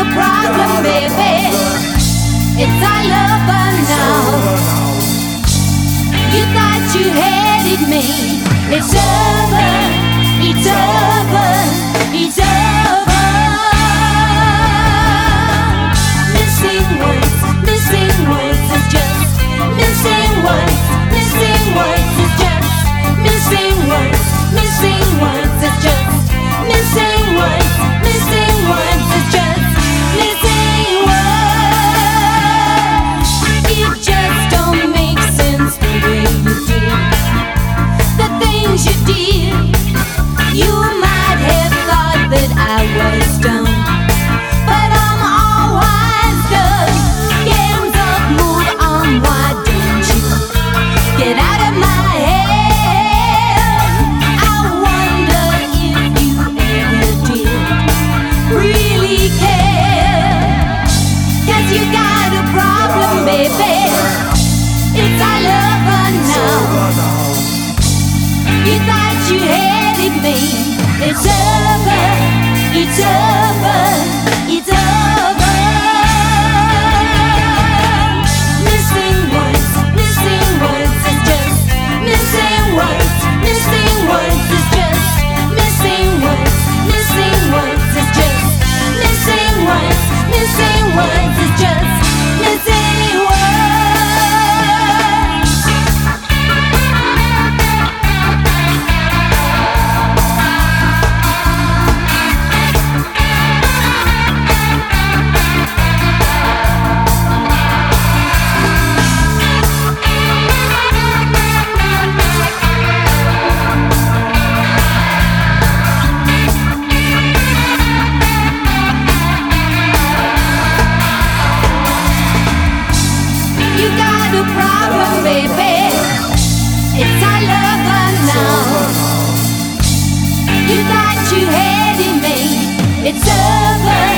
problem, baby. It's all over now. You thought you hated me. It's over. It's over. It's over. Missing words is just missing words. Missing words is just missing words. Missing words is just missing words. Missing words is just missing words. It just don't make sense the way you did the things you did. You might have thought that I was dumb, but I'm all wised up. Hands up, move on, why don't you get out of my head? I wonder if you ever did really care. 'Cause you got a problem, baby. It's all over now. You thought you hated me. It's over. It's over. It's over. Missing words is just missing words. Missing words is just missing words. Missing words is just missing words. Missing words is just missing words. You got a problem, baby. It's all over now. You thought you hated me. It's over.